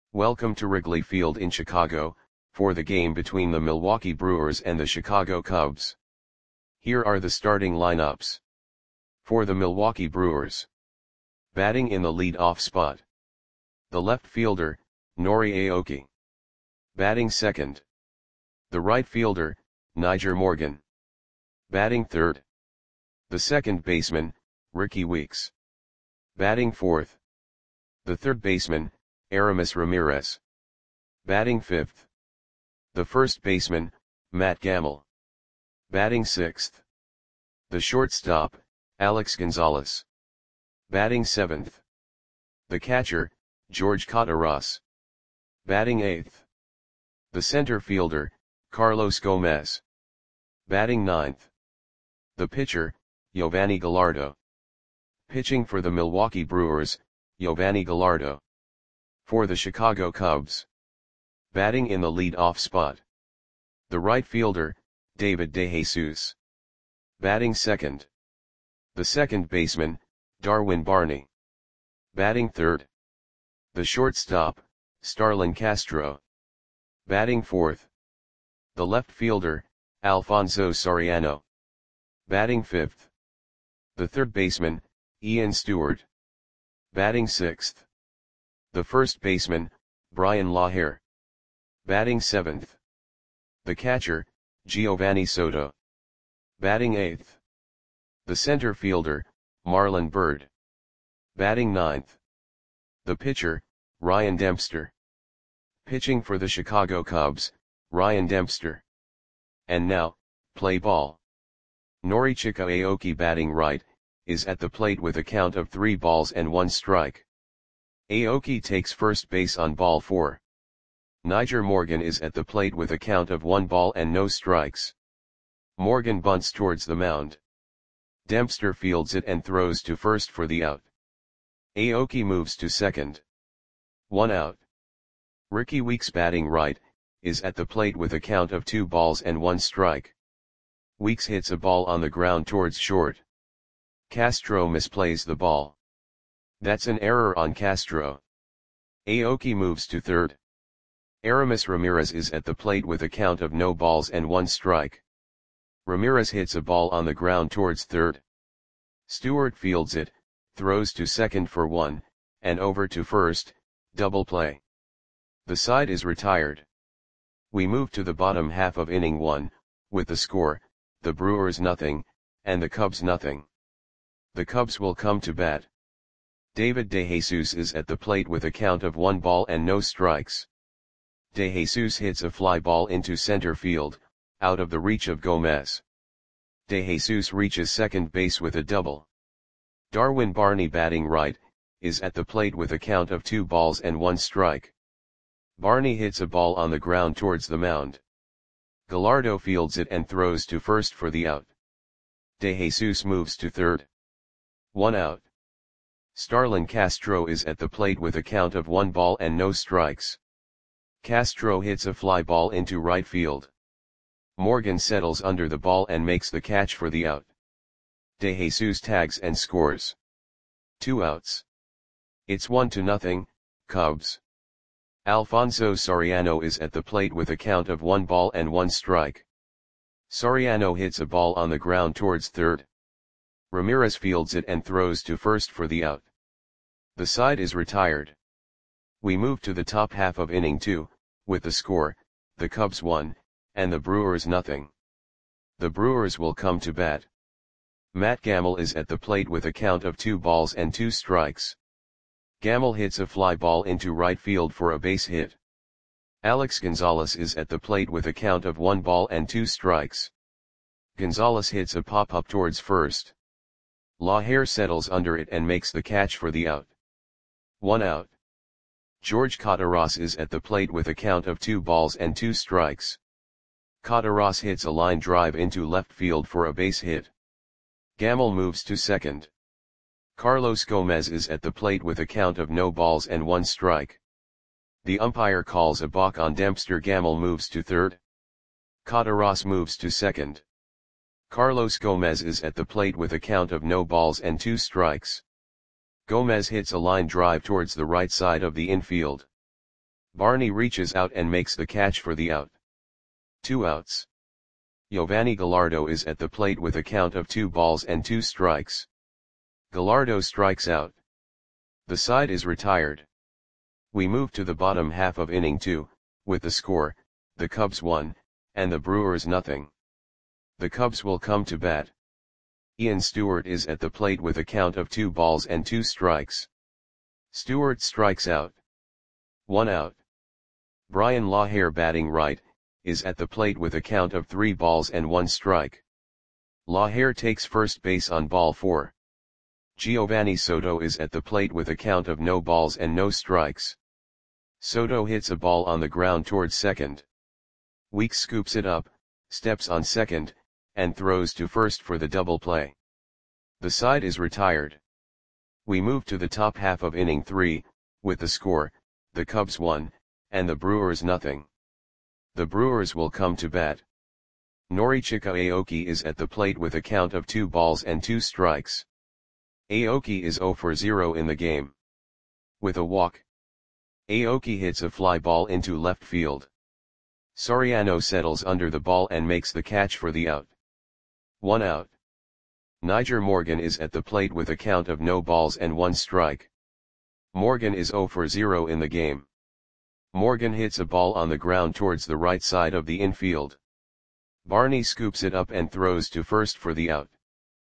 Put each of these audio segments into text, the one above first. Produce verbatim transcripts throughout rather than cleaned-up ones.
Welcome to Wrigley Field in Chicago, for the game between the Milwaukee Brewers and the Chicago Cubs. Here are the starting lineups. For the Milwaukee Brewers. Batting in the lead-off spot. The left fielder, Nori Aoki. Batting second. The right fielder, Nyjer Morgan. Batting third. The second baseman, Rickie Weeks. Batting fourth. The third baseman, Aramis Ramirez. Batting fifth. The first baseman, Matt Gamel. Batting sixth. The shortstop, Alex Gonzalez. Batting seventh. The catcher, George Kataras. Batting eighth. The center fielder, Carlos Gomez. Batting ninth. The pitcher, Yovani Gallardo. Pitching for the Milwaukee Brewers, Yovani Gallardo. For the Chicago Cubs. Batting in the lead-off spot. The right fielder, David DeJesus. Batting second. The second baseman, Darwin Barney. Batting third. The shortstop, Starlin Castro. Batting fourth. The left fielder, Alfonso Soriano. Batting fifth. The third baseman, Ian Stewart. Batting sixth. The first baseman, Brian Laher. Batting seventh. The catcher, Giovanni Soto. Batting eighth. The center fielder, Marlon Byrd. Batting ninth. The pitcher, Ryan Dempster. Pitching for the Chicago Cubs, Ryan Dempster. And now, play ball. Norichika Aoki batting right, is at the plate with a count of three balls and one strike. Aoki takes first base on ball four. Nyjer Morgan is at the plate with a count of one ball and no strikes. Morgan bunts towards the mound. Dempster fields it and throws to first for the out. Aoki moves to second. One out. Rickie Weeks batting right, is at the plate with a count of two balls and one strike. Weeks hits a ball on the ground towards short. Castro misplays the ball. That's an error on Castro. Aoki moves to third. Aramis Ramirez is at the plate with a count of no balls and one strike. Ramirez hits a ball on the ground towards third. Stewart fields it, throws to second for one, and over to first, double play. The side is retired. We move to the bottom half of inning one, with the score, the Brewers nothing, and the Cubs nothing. The Cubs will come to bat. David DeJesus is at the plate with a count of one ball and no strikes. DeJesus hits a fly ball into center field, out of the reach of Gomez. DeJesus reaches second base with a double. Darwin Barney batting right, is at the plate with a count of two balls and one strike. Barney hits a ball on the ground towards the mound. Gallardo fields it and throws to first for the out. DeJesus moves to third. One out. Starlin Castro is at the plate with a count of one ball and no strikes. Castro hits a fly ball into right field. Morgan settles under the ball and makes the catch for the out. DeJesus tags and scores. Two outs. It's one to nothing, Cubs. Alfonso Soriano is at the plate with a count of one ball and one strike. Soriano hits a ball on the ground towards third. Ramirez fields it and throws to first for the out. The side is retired. We move to the top half of inning two, with the score, the Cubs one, and the Brewers nothing. The Brewers will come to bat. Matt Gamel is at the plate with a count of two balls and two strikes. Gamel hits a fly ball into right field for a base hit. Alex Gonzalez is at the plate with a count of one ball and two strikes. Gonzalez hits a pop-up towards first. Laher settles under it and makes the catch for the out. One out. George Kataras is at the plate with a count of two balls and two strikes. Kataras hits a line drive into left field for a base hit. Gamel moves to second. Carlos Gomez is at the plate with a count of no balls and one strike. The umpire calls a balk on Dempster. Gamel moves to third. Kataras moves to second. Carlos Gomez is at the plate with a count of no balls and two strikes. Gomez hits a line drive towards the right side of the infield. Barney reaches out and makes the catch for the out. Two outs. Giovanni Gallardo is at the plate with a count of two balls and two strikes. Gallardo strikes out. The side is retired. We move to the bottom half of inning two, with the score, the Cubs one, and the Brewers nothing. The Cubs will come to bat. Ian Stewart is at the plate with a count of two balls and two strikes. Stewart strikes out. One out. Brian Lawhare, batting right, is at the plate with a count of three balls and one strike. Lawhare takes first base on ball four. Giovanni Soto is at the plate with a count of no balls and no strikes. Soto hits a ball on the ground towards second. Weeks scoops it up, steps on second, and throws to first for the double play. The side is retired. We move to the top half of inning three, with the score, the Cubs one, and the Brewers nothing. The Brewers will come to bat. Norichika Aoki is at the plate with a count of two balls and two strikes. Aoki is zero for zero in the game. With a walk, Aoki hits a fly ball into left field. Soriano settles under the ball and makes the catch for the out. One out. Niger Morgan is at the plate with a count of no balls and one strike. Morgan is zero for zero in the game. Morgan hits a ball on the ground towards the right side of the infield. Barney scoops it up and throws to first for the out.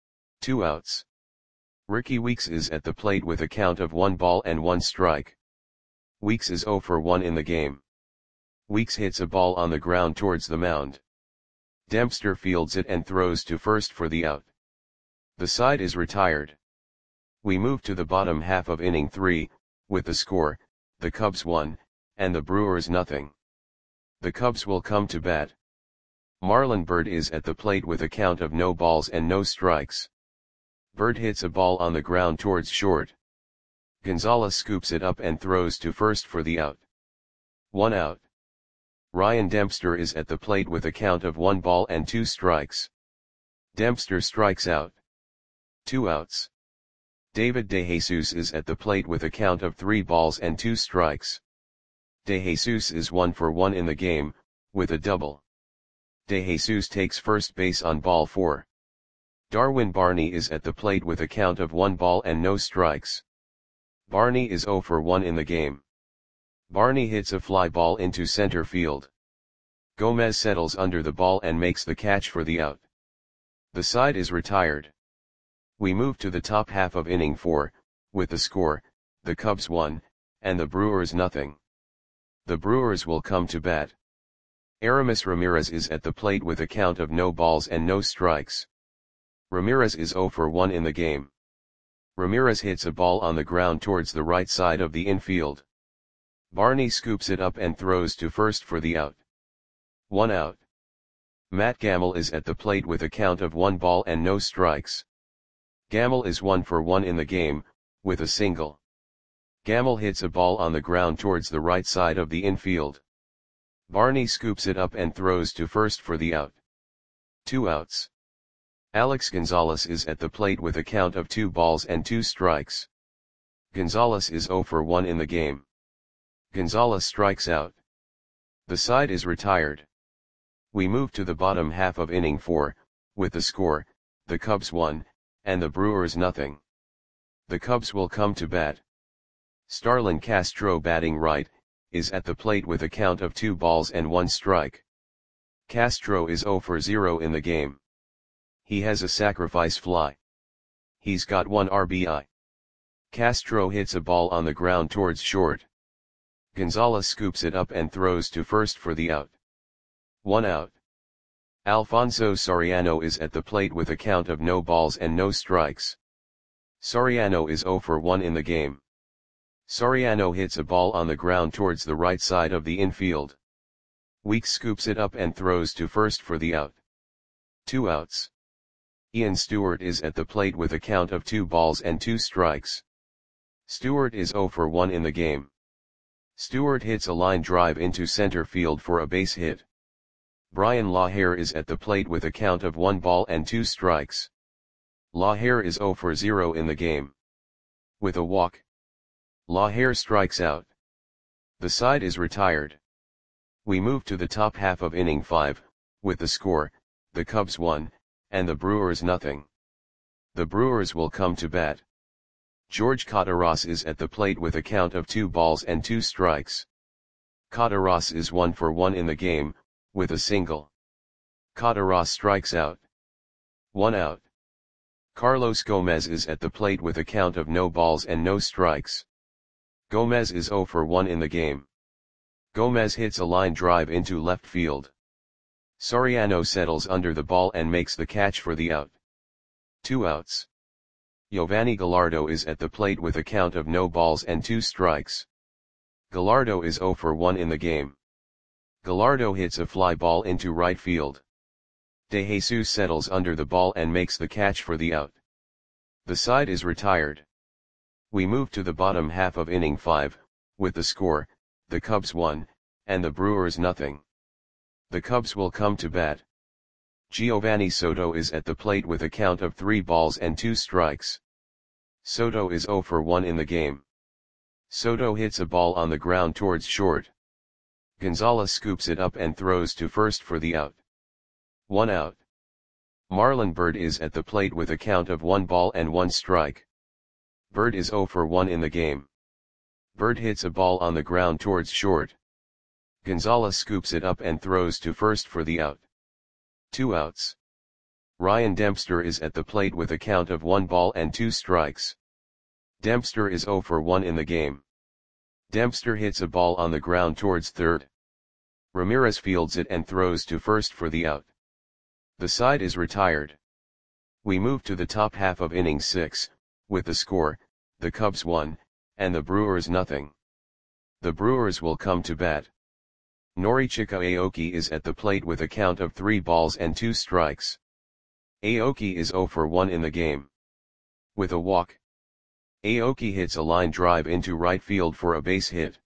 Two outs. Ricky Weeks is at the plate with a count of one ball and one strike. Weeks is zero for one in the game. Weeks hits a ball on the ground towards the mound. Dempster fields it and throws to first for the out. The side is retired. We move to the bottom half of inning three, with the score, the Cubs one, and the Brewers nothing. The Cubs will come to bat. Marlon Byrd is at the plate with a count of no balls and no strikes. Byrd hits a ball on the ground towards short. Gonzalez scoops it up and throws to first for the out. One out. Ryan Dempster is at the plate with a count of one ball and two strikes. Dempster strikes out. Two outs. David DeJesus is at the plate with a count of three balls and two strikes. DeJesus is one for one in the game, with a double. DeJesus takes first base on ball four. Darwin Barney is at the plate with a count of one ball and no strikes. Barney is zero for one in the game. Barney hits a fly ball into center field. Gomez settles under the ball and makes the catch for the out. The side is retired. We move to the top half of inning four, with the score, the Cubs one, and the Brewers nothing. The Brewers will come to bat. Aramis Ramirez is at the plate with a count of no balls and no strikes. Ramirez is zero for one in the game. Ramirez hits a ball on the ground towards the right side of the infield. Barney scoops it up and throws to first for the out. One out. Matt Gamble is at the plate with a count of one ball and no strikes. Gamble is one for one in the game, with a single. Gamble hits a ball on the ground towards the right side of the infield. Barney scoops it up and throws to first for the out. Two outs. Alex Gonzalez is at the plate with a count of two balls and two strikes. Gonzalez is zero for one in the game. Gonzalez strikes out. The side is retired. We move to the bottom half of inning four, with the score, the Cubs one, and the Brewers nothing. The Cubs will come to bat. Starlin Castro, batting right, is at the plate with a count of two balls and one strike. Castro is zero for zero in the game. He has a sacrifice fly. He's got one R B I. Castro hits a ball on the ground towards short. Gonzalez scoops it up and throws to first for the out. One out. Alfonso Soriano is at the plate with a count of no balls and no strikes. Soriano is zero for one in the game. Soriano hits a ball on the ground towards the right side of the infield. Weeks scoops it up and throws to first for the out. Two outs. Ian Stewart is at the plate with a count of two balls and two strikes. Stewart is zero for one in the game. Stewart hits a line drive into center field for a base hit. Brian Lawhare is at the plate with a count of one ball and two strikes. Lawhare is zero for zero in the game. With a walk, Lawhare strikes out. The side is retired. We move to the top half of inning five, with the score, the Cubs one, and the Brewers nothing. The Brewers will come to bat. George Kottaras is at the plate with a count of two balls and two strikes. Kottaras is one for one in the game, with a single. Kottaras strikes out. One out. Carlos Gomez is at the plate with a count of no balls and no strikes. Gomez is zero for one in the game. Gomez hits a line drive into left field. Soriano settles under the ball and makes the catch for the out. Two outs. Giovanni Gallardo is at the plate with a count of no balls and two strikes. Gallardo is zero for one in the game. Gallardo hits a fly ball into right field. De Jesus settles under the ball and makes the catch for the out. The side is retired. We move to the bottom half of inning five, with the score, the Cubs one, and the Brewers nothing. The Cubs will come to bat. Giovanni Soto is at the plate with a count of three balls and two strikes. Soto is zero for one in the game. Soto hits a ball on the ground towards short. Gonzalez scoops it up and throws to first for the out. One out. Marlon Byrd is at the plate with a count of one ball and one strike. Byrd is zero for one in the game. Byrd hits a ball on the ground towards short. Gonzalez scoops it up and throws to first for the out. Two outs. Ryan Dempster is at the plate with a count of one ball and two strikes. Dempster is zero for one in the game. Dempster hits a ball on the ground towards third. Ramirez fields it and throws to first for the out. The side is retired. We move to the top half of inning six, with the score, the Cubs one, and the Brewers nothing. The Brewers will come to bat. Norichika Aoki is at the plate with a count of three balls and two strikes. Aoki is zero for one in the game. With a walk. Aoki hits a line drive into right field for a base hit.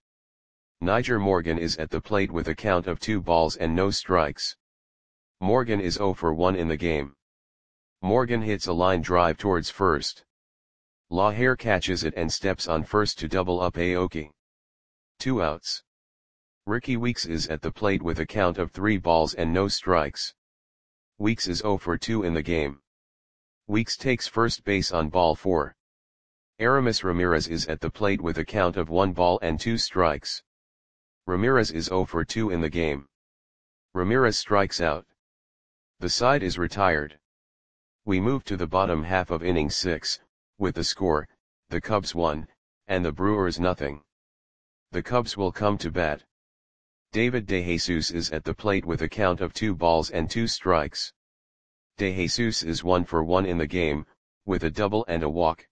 Niger Morgan is at the plate with a count of two balls and no strikes. Morgan is zero for one in the game. Morgan hits a line drive towards first. Lahire catches it and steps on first to double up Aoki. Two outs. Ricky Weeks is at the plate with a count of three balls and no strikes. Weeks is zero for two in the game. Weeks takes first base on ball four. Aramis Ramirez is at the plate with a count of one ball and two strikes. Ramirez is zero for two in the game. Ramirez strikes out. The side is retired. We move to the bottom half of inning six, with the score, the Cubs one, and the Brewers nothing. The Cubs will come to bat. David De Jesus is at the plate with a count of two balls and two strikes. De Jesus is one for one in the game, with a double and a walk.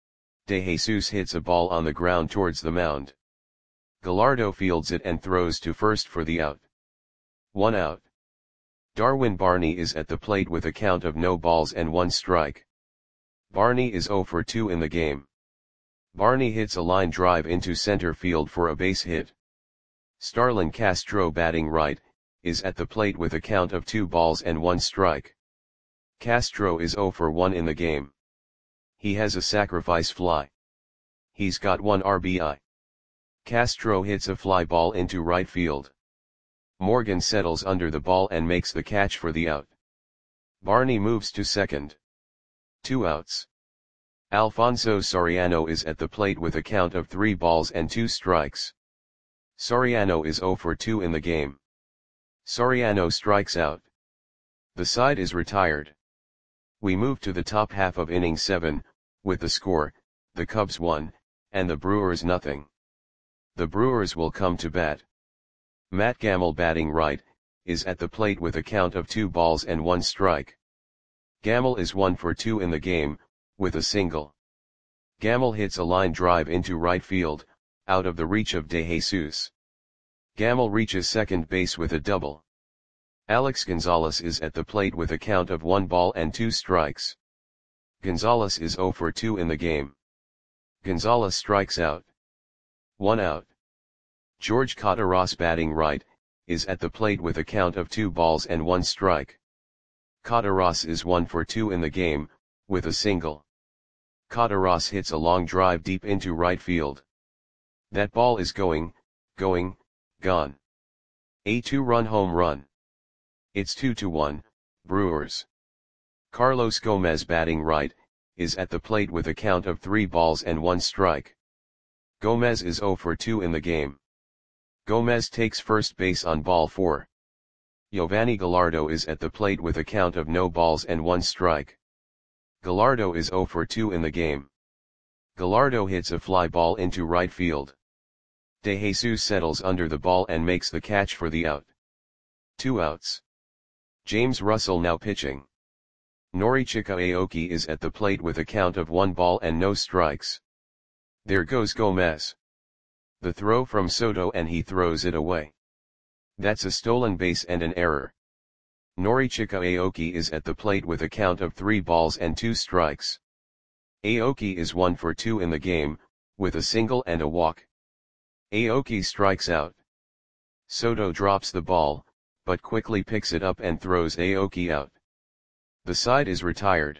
De Jesus hits a ball on the ground towards the mound. Gallardo fields it and throws to first for the out. One out. Darwin Barney is at the plate with a count of no balls and one strike. Barney is zero for two in the game. Barney hits a line drive into center field for a base hit. Starlin Castro, batting right, is at the plate with a count of two balls and one strike. Castro is zero for one in the game. He has a sacrifice fly. He's got one R B I. Castro hits a fly ball into right field. Morgan settles under the ball and makes the catch for the out. Barney moves to second. Two outs. Alfonso Soriano is at the plate with a count of three balls and two strikes. Soriano is zero for two in the game. Soriano strikes out. The side is retired. We move to the top half of inning seven, with the score, the Cubs one, and the Brewers nothing. The Brewers will come to bat. Matt Gamel, batting right, is at the plate with a count of two balls and one strike. Gamel is one for two in the game, with a single. Gamel hits a line drive into right field, out of the reach of De Jesus. Gamel reaches second base with a double. Alex Gonzalez is at the plate with a count of one ball and two strikes. Gonzalez is zero for two in the game. Gonzalez strikes out. One out. George Kottaras, batting right, is at the plate with a count of two balls and one strike. Kottaras is one for two in the game, with a single. Kottaras hits a long drive deep into right field. That ball is going, going, gone. A two-run home run. It's two to one, Brewers. Carlos Gomez batting right, is at the plate with a count of three balls and one strike. Gomez is oh for two in the game. Gomez takes first base on ball four. Giovanni Gallardo is at the plate with a count of no balls and one strike. Gallardo is oh for two in the game. Gallardo hits a fly ball into right field. De Jesus settles under the ball and makes the catch for the out. Two outs. James Russell now pitching. Norichika Aoki is at the plate with a count of one ball and no strikes. There goes Gomez. The throw from Soto and he throws it away. That's a stolen base and an error. Norichika Aoki is at the plate with a count of three balls and two strikes. Aoki is one for two in the game, with a single and a walk. Aoki strikes out. Soto drops the ball, but quickly picks it up and throws Aoki out. The side is retired.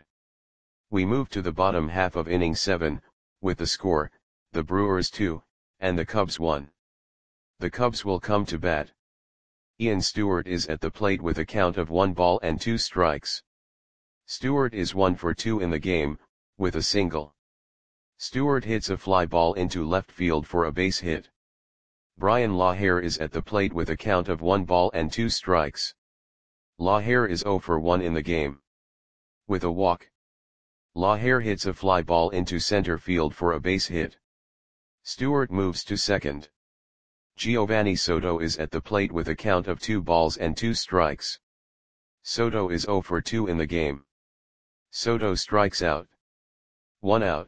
We move to the bottom half of inning seven, with the score, the Brewers two, and the Cubs one. The Cubs will come to bat. Ian Stewart is at the plate with a count of one ball and two strikes. Stewart is one for two in the game, with a single. Stewart hits a fly ball into left field for a base hit. Brian Lahair is at the plate with a count of one ball and two strikes. Lahair is oh for one in the game. With a walk. Lahair hits a fly ball into center field for a base hit. Stewart moves to second. Giovanni Soto is at the plate with a count of two balls and two strikes. Soto is oh for two in the game. Soto strikes out. One out.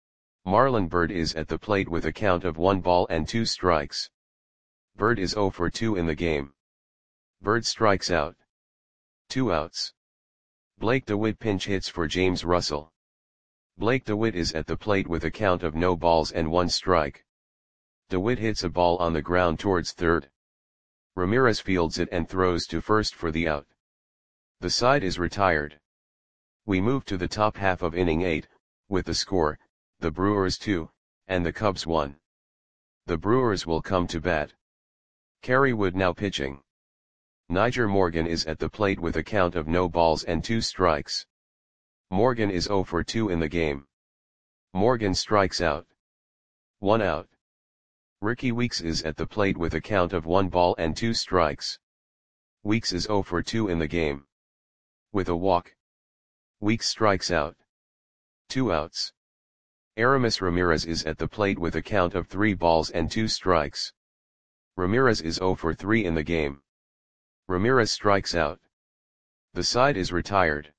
Marlon Byrd is at the plate with a count of one ball and two strikes. Byrd is oh for two in the game. Byrd strikes out. Two outs. Blake DeWitt pinch hits for James Russell. Blake DeWitt is at the plate with a count of no balls and one strike. DeWitt hits a ball on the ground towards third. Ramirez fields it and throws to first for the out. The side is retired. We move to the top half of inning eight, with the score, the Brewers two, and the Cubs one. The Brewers will come to bat. Kerry Wood now pitching. Niger Morgan is at the plate with a count of no balls and two strikes. Morgan is oh for two in the game. Morgan strikes out. One out. Ricky Weeks is at the plate with a count of one ball and two strikes. Weeks is oh for two in the game. With a walk. Weeks strikes out. Two outs. Aramis Ramirez is at the plate with a count of three balls and two strikes. Ramirez is oh for three in the game. Ramirez strikes out. The side is retired.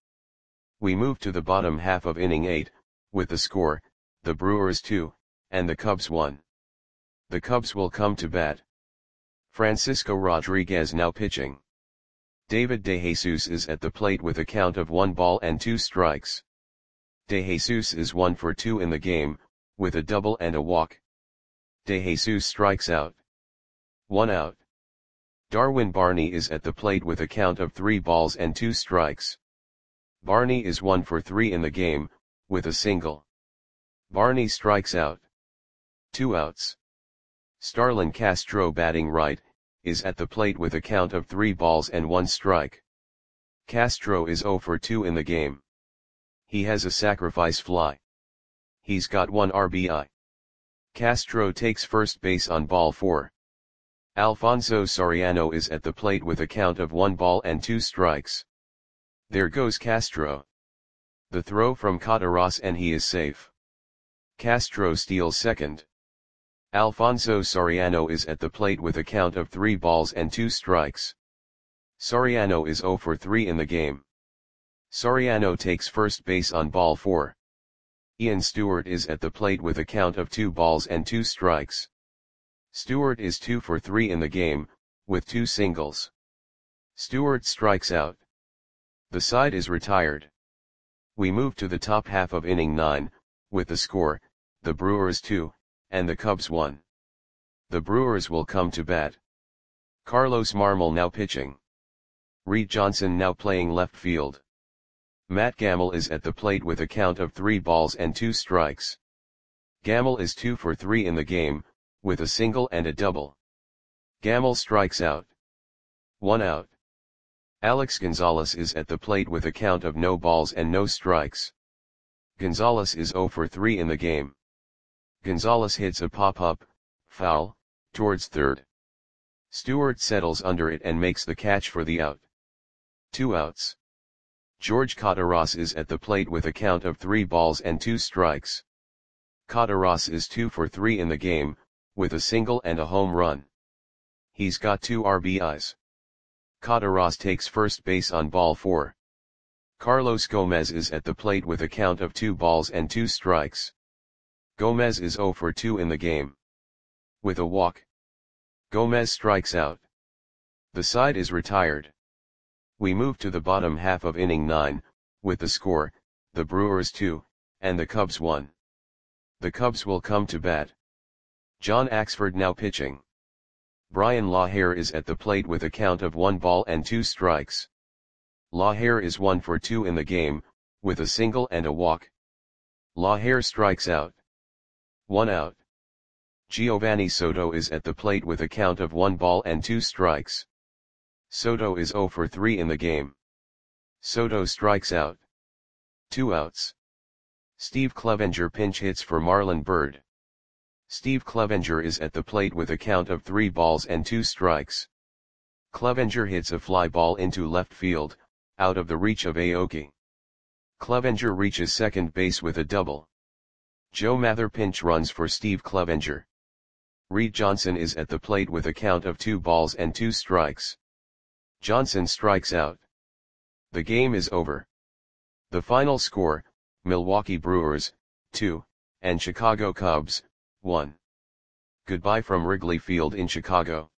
We move to the bottom half of inning eight, with the score, the Brewers two, and the Cubs one. The Cubs will come to bat. Francisco Rodriguez now pitching. David De Jesus is at the plate with a count of one ball and two strikes. De Jesus is one for two in the game, with a double and a walk. De Jesus strikes out. One out. Darwin Barney is at the plate with a count of three balls and two strikes. Barney is one for three in the game, with a single. Barney strikes out. Two outs. Starlin Castro batting right, is at the plate with a count of three balls and one strike. Castro is oh for two in the game. He has a sacrifice fly. He's got one R B I. Castro takes first base on ball four. Alfonso Soriano is at the plate with a count of one ball and two strikes. There goes Castro. The throw from Cataras and he is safe. Castro steals second. Alfonso Soriano is at the plate with a count of three balls and two strikes. Soriano is oh for three in the game. Soriano takes first base on ball four. Ian Stewart is at the plate with a count of two balls and two strikes. Stewart is two for three in the game, with two singles. Stewart strikes out. The side is retired. We move to the top half of inning nine, with the score, the Brewers two, and the Cubs one. The Brewers will come to bat. Carlos Marmol now pitching. Reed Johnson now playing left field. Matt Gamble is at the plate with a count of three balls and two strikes. Gamble is two for three in the game, with a single and a double. Gamel strikes out. One out. Alex Gonzalez is at the plate with a count of no balls and no strikes. Gonzalez is zero for three in the game. Gonzalez hits a pop-up, foul, towards third. Stewart settles under it and makes the catch for the out. Two outs. George Cataras is at the plate with a count of three balls and two strikes. Cataras is two for three in the game, with a single and a home run. He's got two R B Is. Cataras takes first base on ball four. Carlos Gomez is at the plate with a count of two balls and two strikes. Gomez is zero for two in the game. With a walk, Gomez strikes out. The side is retired. We move to the bottom half of inning nine, with the score, the Brewers two, and the Cubs one. The Cubs will come to bat. John Axford now pitching. Brian Lahair is at the plate with a count of one ball and two strikes. Lahair is one for two in the game, with a single and a walk. Lahair strikes out. One out. Giovanni Soto is at the plate with a count of one ball and two strikes. Soto is zero for three in the game. Soto strikes out. Two outs. Steve Clevenger pinch hits for Marlon Byrd. Steve Clevenger is at the plate with a count of three balls and two strikes. Clevenger hits a fly ball into left field, out of the reach of Aoki. Clevenger reaches second base with a double. Joe Mather pinch runs for Steve Clevenger. Reed Johnson is at the plate with a count of two balls and two strikes. Johnson strikes out. The game is over. The final score, Milwaukee Brewers, two, and Chicago Cubs, one. Goodbye from Wrigley Field in Chicago.